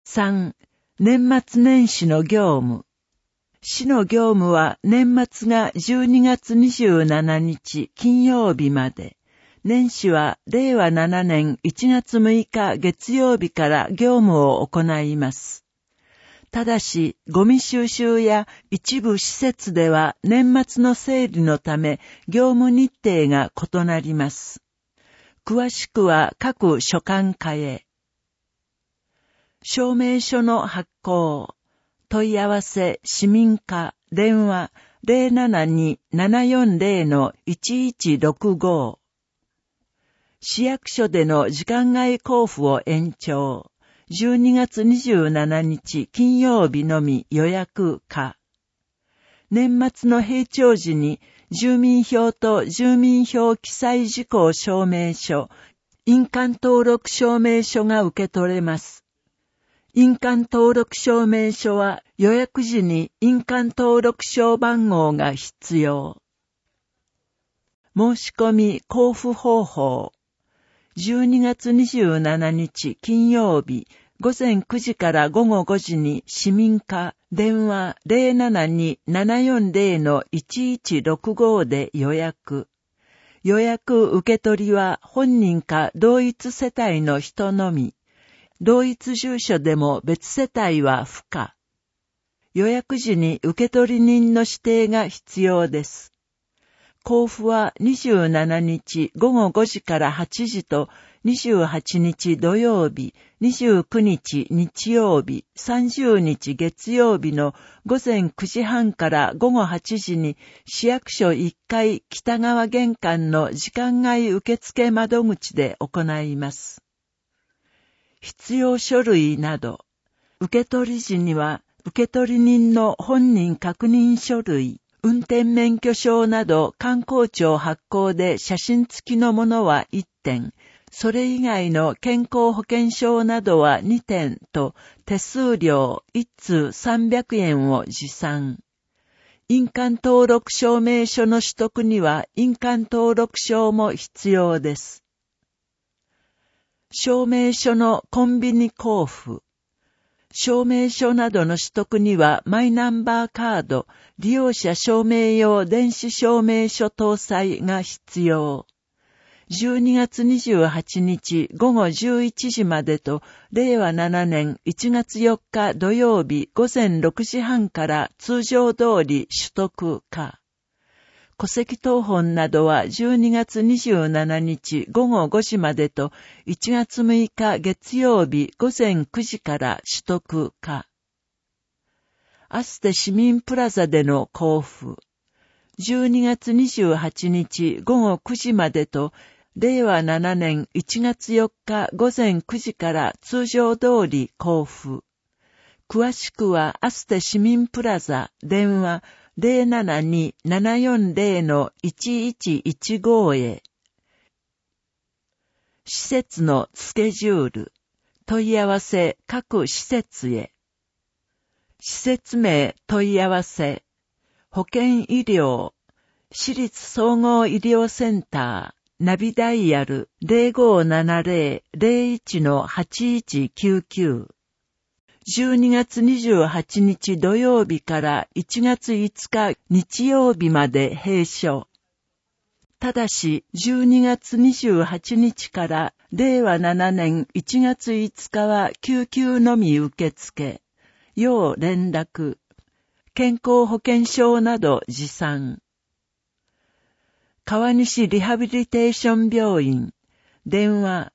3、年末年始の業務。市の業務は年末が12月27日金曜日まで、年始は令和7年1月6日月曜日から業務を行います。ただし、ゴミ収集や一部施設では年末の整理のため業務日程が異なります。詳しくは各所管課へ。証明書の発行。問い合わせ市民課電話 072-740-1165 市役所での時間外交付を延長。12月27日金曜日のみ予約可。年末の閉庁時に住民票と住民票記載事項証明書、印鑑登録証明書が受け取れます。印鑑登録証明書は予約時に印鑑登録証番号が必要。申し込み交付方法。12月27日金曜日午前9時から午後5時に市民課電話 072-740-1165 で予約。予約受け取りは本人か同一世帯の人のみ。同一住所でも別世帯は不可。予約時に受取人の指定が必要です。交付は27日午後5時から8時と28日土曜日、29日日曜日、30日月曜日の午前9時半から午後8時に市役所1階北側玄関の時間外受付窓口で行います。必要書類など、受取時には受取人の本人確認書類、運転免許証など観光庁発行で写真付きのものは1点、それ以外の健康保険証などは2点と手数料1通300円を持参。印鑑登録証明書の取得には印鑑登録証も必要です。証明書のコンビニ交付。証明書などの取得にはマイナンバーカード、利用者証明用電子証明書搭載が必要。12月28日午後11時までと、令和7年1月4日土曜日午前6時半から通常通り取得可。戸籍謄本などは12月27日午後5時までと1月6日月曜日午前9時から取得可。アステ市民プラザでの交付。12月28日午後9時までと令和7年1月4日午前9時から通常通り交付。詳しくはアステ市民プラザ電話072-740-1115 へ。施設のスケジュール。問い合わせ各施設へ。施設名問い合わせ。保健医療。市立総合医療センター。ナビダイヤル 0570-01-8199。12月28日土曜日から1月5日日曜日まで閉所。ただし12月28日から令和7年1月5日は救急のみ受付。要連絡。健康保険証など持参。川西リハビリテーション病院。電話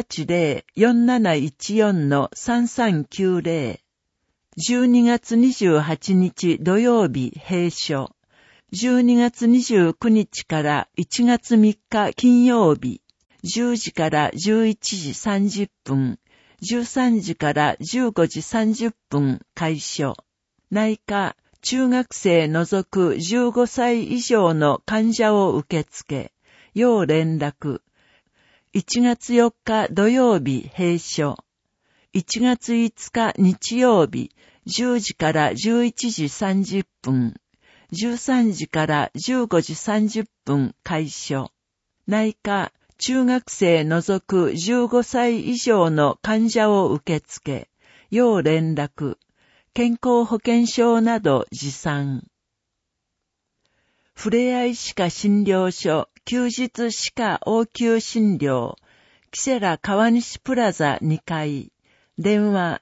080-4714-3390。12月28日土曜日閉所。12月29日から1月3日金曜日。10時から11時30分。13時から15時30分開所。内科、中学生除く15歳以上の患者を受け付け。要連絡。1月4日土曜日閉所。1月5日日曜日10時から11時30分。13時から15時30分開所。内科、中学生除く15歳以上の患者を受け付け。 要連絡、健康保険証など持参。ふれあい歯科診療所、休日歯科応急診療、キセラ川西プラザ2階、電話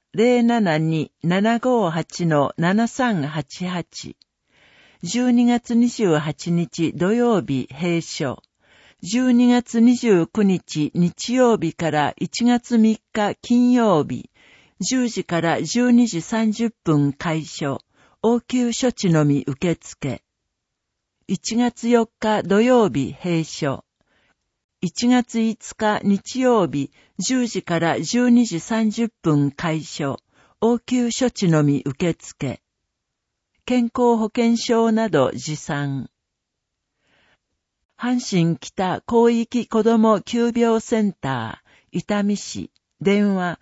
072-758-7388。12月28日土曜日閉所。12月29日日曜日から1月3日金曜日、10時から12時30分開所、応急処置のみ受付。1月4日土曜日閉所。1月5日日曜日10時から12時30分開所、応急処置のみ受付。健康保険証など持参。阪神北広域子ども急病センター、伊丹市、電話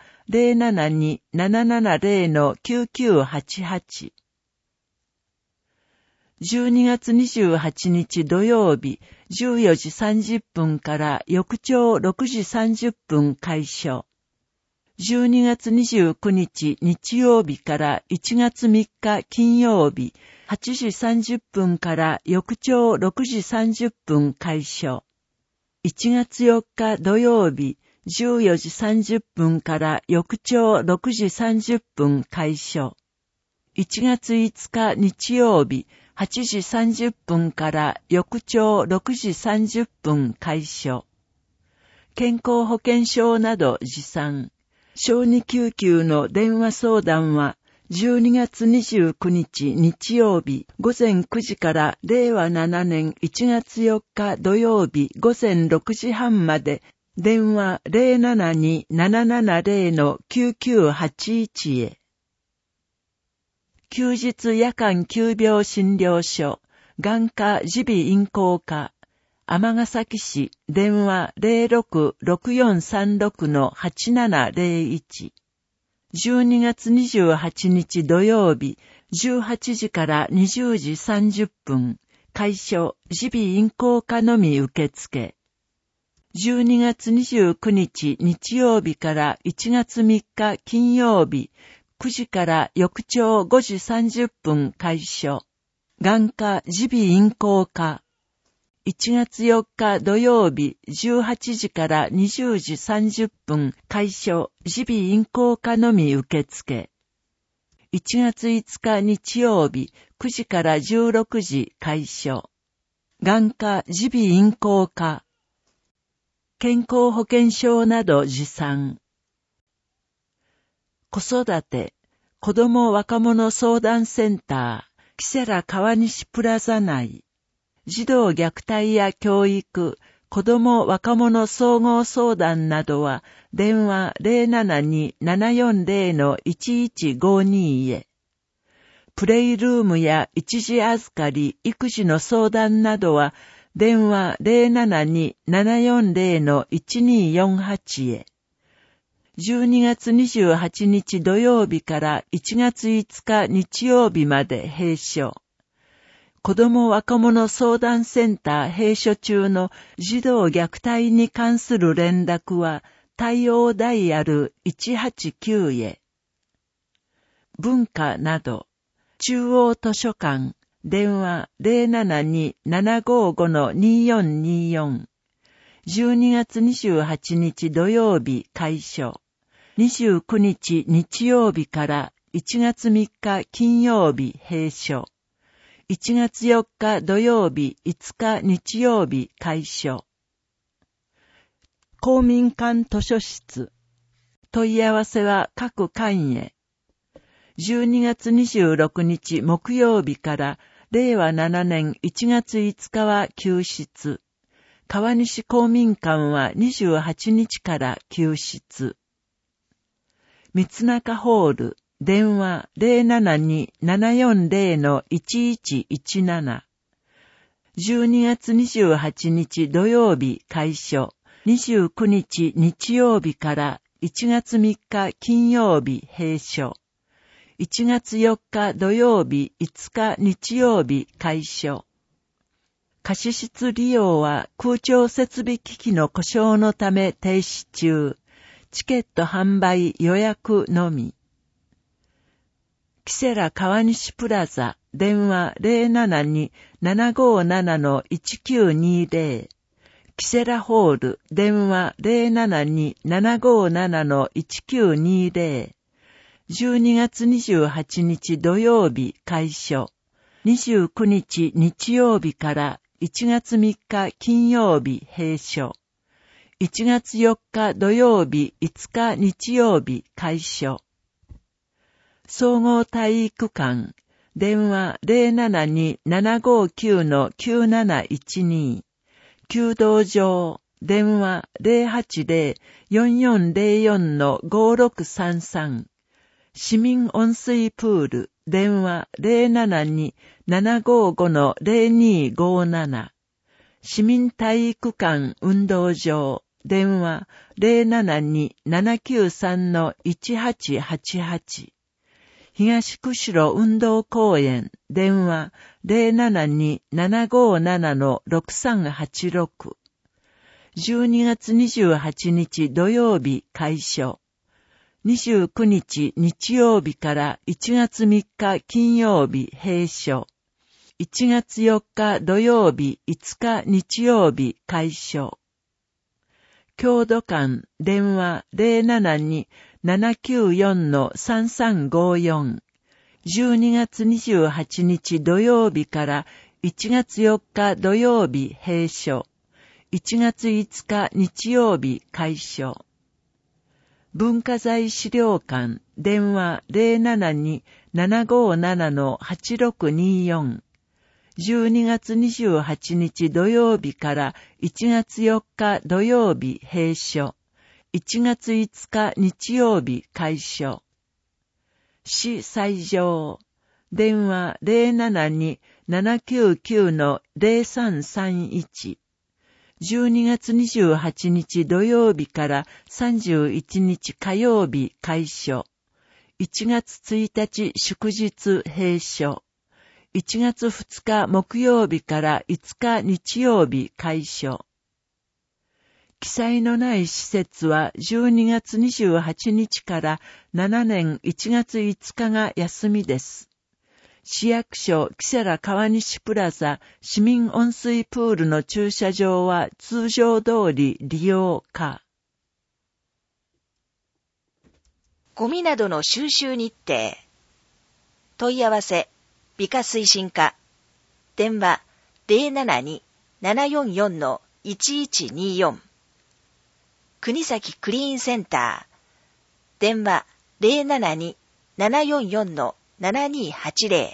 072-770-9988。12月28日土曜日14時30分から翌朝6時30分開所。12月29日日曜日から1月3日金曜日8時30分から翌朝6時30分開所。1月4日土曜日14時30分から翌朝6時30分開所。1月5日日曜日8時30分から翌朝6時30分開所。健康保険証など持参。小児救急の電話相談は12月29日日曜日午前9時から令和7年1月4日土曜日午前6時半まで電話 072-770-9981 へ。休日夜間急病診療所、眼科耳鼻咽喉科、尼崎市電話 06-6436-8701。12月28日土曜日18時から20時30分、開所耳鼻咽喉科のみ受付。12月29日日曜日から1月3日金曜日、9時から翌朝5時30分開所。眼科耳鼻咽喉科。1月4日土曜日18時から20時30分開所耳鼻咽喉科のみ受付。1月5日日曜日9時から16時開所。眼科耳鼻咽喉科。健康保険証など持参。子育て、子ども若者相談センター、キセラ川西プラザ内。児童虐待や教育、子ども若者総合相談などは、電話 072-740-1152 へ。プレイルームや一時預かり、育児の相談などは、電話 072-740-1248 へ。12月28日土曜日から1月5日日曜日まで閉所。子ども若者相談センター閉所中の児童虐待に関する連絡は対応ダイヤル189へ。文化など、中央図書館、電話 072-755-2424。12月28日土曜日開所。29日日曜日から1月3日金曜日閉所。1月4日土曜日5日日曜日開所。公民館図書室。問い合わせは各館へ。12月26日木曜日から令和7年1月5日は休室。川西公民館は28日から休室。三中ホール、電話 072-740-1117。12月28日土曜日開所。29日日曜日から1月3日金曜日閉所。1月4日土曜日5日日曜日開所。貸室利用は空調設備機器の故障のため停止中。チケット販売予約のみ。 キセラ川西プラザ、電話 072-757-1920。キセラホール、電話 072-757-1920。12月28日土曜日開所。29日日曜日から1月3日金曜日閉所。1月4日土曜日5日日曜日開所。総合体育館、電話 072-759-9712。弓道場、電話 080-4404-5633。市民温水プール、電話 072-755-0257。市民体育館運動場、電話 072-793-1888。東釧路運動公園、電話 072-757-6386。12月28日土曜日開所。29日日曜日から1月3日金曜日閉所。1月4日土曜日5日日曜日開所。郷土館、電話 072-794-3354。12月28日土曜日から1月4日土曜日閉所。1月5日日曜日開所。文化財資料館、電話 072-757-8624。12月28日土曜日から1月4日土曜日閉所。1月5日日曜日開所。市斎場、電話 072-799-0331。12月28日土曜日から31日火曜日開所。1月1日祝日閉所。1月2日木曜日から5日日曜日開所。記載のない施設は12月28日から7年1月5日が休みです。市役所キセラ川西プラザ市民温水プールの駐車場は通常通り利用可。 ゴミなどの収集日程。問い合わせ、美化推進課。電話 072-744-1124。国崎クリーンセンター。電話 072-744-7280。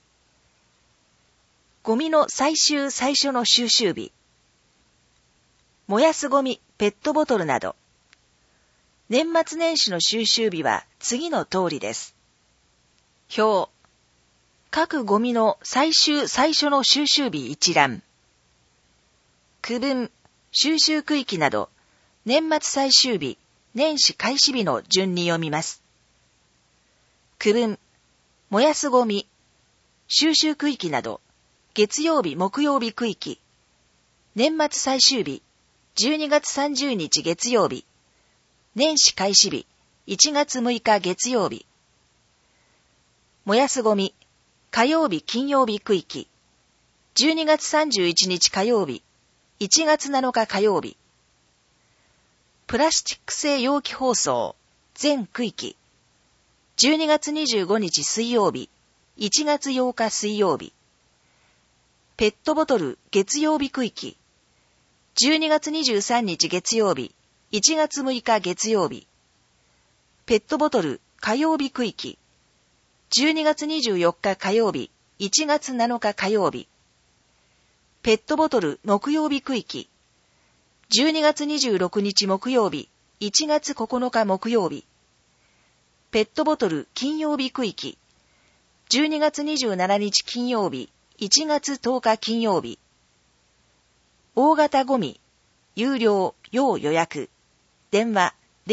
ゴミの最初の収集日。燃やすゴミ、ペットボトルなど。年末年始の収集日は次の通りです。表。各ゴミの最初の収集日一覧。区分、収集区域など、年末最終日、年始開始日の順に読みます。区分、燃やすゴミ、収集区域など、月曜日木曜日区域、年末最終日、12月30日月曜日、年始開始日、1月6日月曜日。燃やすゴミ、火曜日金曜日区域、12月31日火曜日、1月7日火曜日。プラスチック製容器包装、全区域、12月25日水曜日、1月8日水曜日。ペットボトル月曜日区域、12月23日月曜日、1月6日月曜日。ペットボトル火曜日区域、12月24日火曜日、1月7日火曜日。ペットボトル木曜日区域、12月26日木曜日、1月9日木曜日。ペットボトル金曜日区域、12月27日金曜日、1月10日金曜日。大型ゴミ、有料、要予約。電話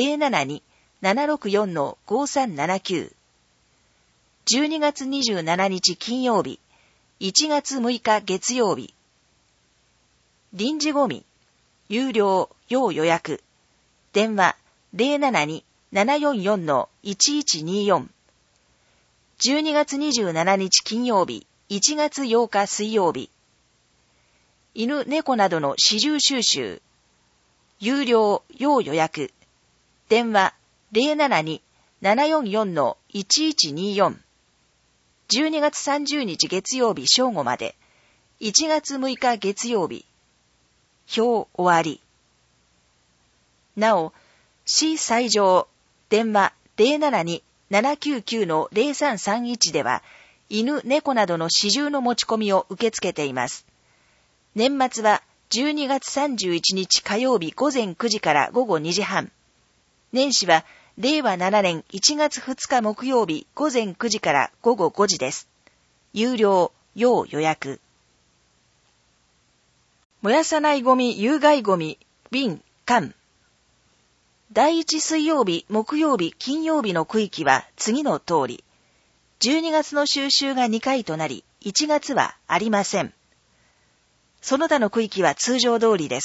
072-764-5379。12月27日金曜日、1月6日月曜日。臨時ゴミ、有料、要予約。電話 072-744-1124。 12月27日金曜日、1月8日水曜日。犬、猫などの始終収集。有料、要予約。電話 072-744-1124。12月30日月曜日正午まで。1月6日月曜日。表終わり。なお、市西条、電話 072-799-0331 では、犬、猫などの始終の持ち込みを受け付けています。年末は12月31日火曜日午前9時から午後2時半。年始は令和7年1月2日木曜日午前9時から午後5時です。有料、要予約。燃やさないゴミ、有害ゴミ、瓶、缶。第1水曜日、木曜日、金曜日の区域は次の通り。12月の収集が2回となり、1月はありません。その他の区域は通常通りです。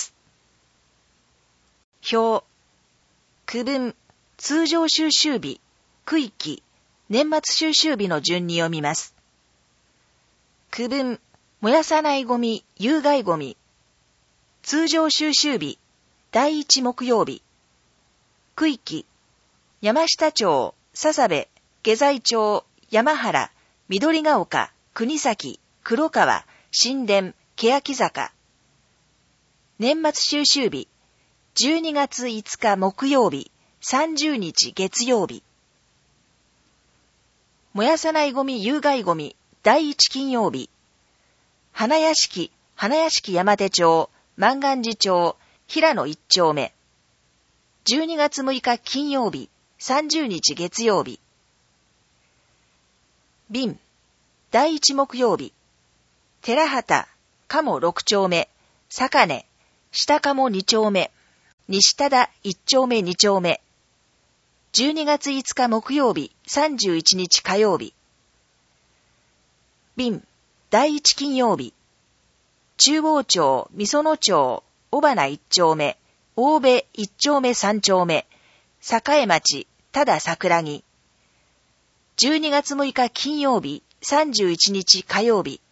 表。区分、通常収集日、区域、年末収集日の順に読みます。区分、燃やさないゴミ、有害ゴミ。通常収集日、第1木曜日。区域、山下町、笹部、下西町、山原、緑ヶ丘、国崎、黒川、新田、欅坂。年末収集日、12月5日木曜日、30日月曜日。燃やさないゴミ、有害ゴミ、第1金曜日。花屋敷山手町、万願寺町、平野1丁目。12月6日金曜日、30日月曜日。瓶、第1木曜日。寺畑、鴨6丁目、坂根、下鴨2丁目、西忠1丁目2丁目。12月5日木曜日、31日火曜日。瓶、第1金曜日。中央町、御園町、尾花1丁目、大部1丁目3丁目、栄町、ただ桜木。12月6日金曜日、31日火曜日。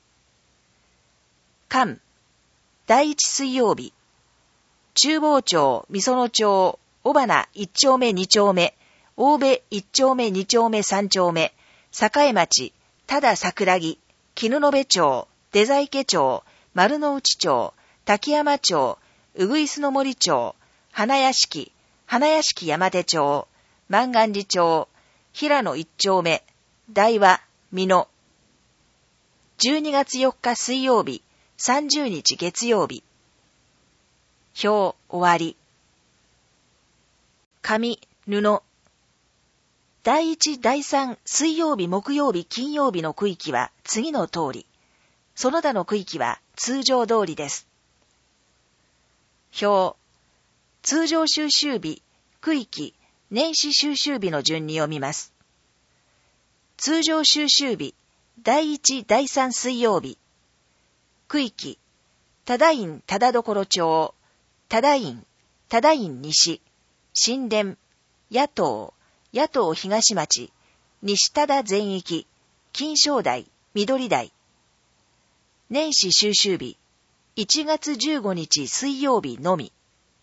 缶、第1水曜日。中央町、御園町、尾花1丁目2丁目、大部1丁目2丁目3丁目、栄町、ただ桜木、絹延町、出在家町、丸の内町、滝山町、うぐいすの森町、花屋敷山手町、万願寺町、平野1丁目、大和、美濃。12月4日水曜日、30日月曜日。表終わり。紙、布。第1、第3、水曜日、木曜日、金曜日の区域は次の通り。その他の区域は通常通りです。表。通常収集日、区域、年始収集日の順に読みます。通常収集日、第1、第3水曜日。区域、忠院忠所町、忠院西、新田、野党東町、西忠全域、金正台、緑台。年始収集日、1月15日水曜日のみ。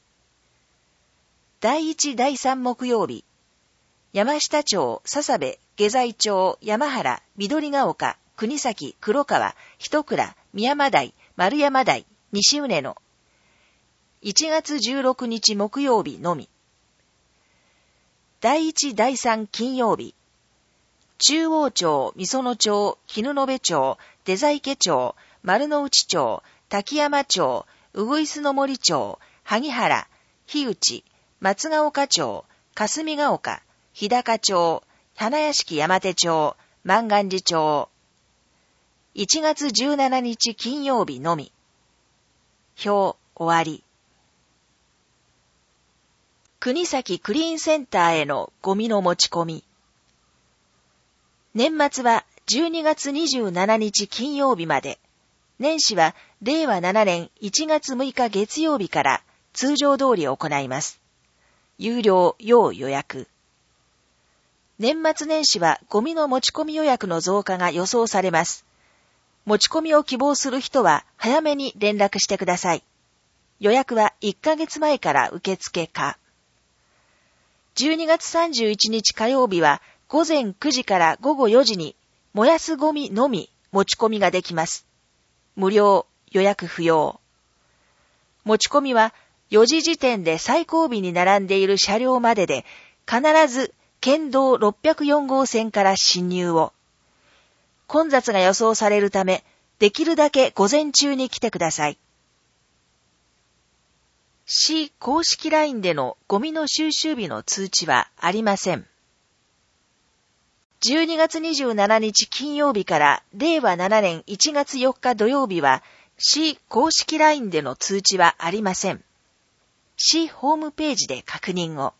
第1、第3木曜日。山下町、笹部、下西町、山原、緑ヶ丘、国崎、黒川、一倉、宮山台、丸山台、西畝野。1月16日木曜日のみ。第1、第3金曜日。中央町、御園町、絹延町、出在家町、丸の内町、滝山町、うぐいすの森町、萩原、日内、松ヶ丘町、霞ヶ丘、日高町、花屋敷山手町、万願寺町。1月17日金曜日のみ。表終わり。国崎クリーンセンターへのゴミの持ち込み。年末は12月27日金曜日まで。年始は令和7年1月6日月曜日から通常通り行います。有料要予約。 年末年始はゴミの持ち込み予約の増加が予想されます。持ち込みを希望する人は早めに連絡してください。予約は1ヶ月前から受付可。12月31日火曜日は午前9時から午後4時に燃やすゴミのみ持ち込みができます。無料、予約不要。持ち込みは4時時点で最後尾に並んでいる車両までで必ず県道604号線から進入を。混雑が予想されるため、できるだけ午前中に来てください。市公式 LINE でのゴミの収集日の通知はありません。12月27日金曜日から令和7年1月4日土曜日は市公式 LINE での通知はありません。市ホームページで確認を。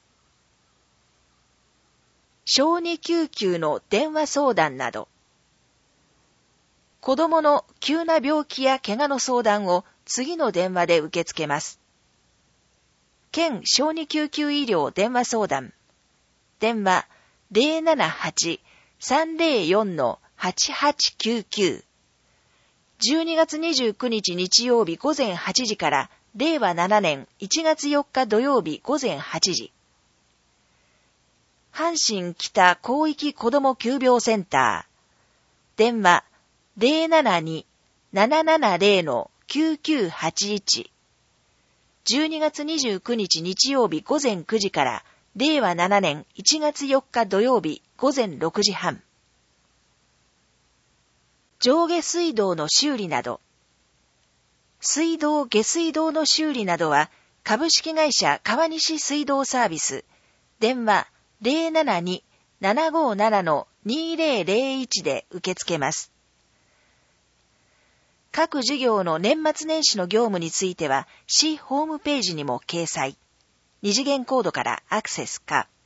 小児救急の電話相談など。子供の急な病気や怪我の相談を次の電話で受け付けます。県小児救急医療電話相談。電話 078-304-8899。12月29日日曜日午前8時から令和7年1月4日土曜日午前8時。阪神北広域子ども急病センター。電話 072-770-9981。12月29日日曜日午前9時から令和7年1月4日土曜日午前6時半。上下水道の修理など。水道・下水道の修理などは株式会社川西水道サービス。電話 072-757-2001 で受け付けます。各事業の年末年始の業務については市ホームページにも掲載。二次元コードからアクセス可。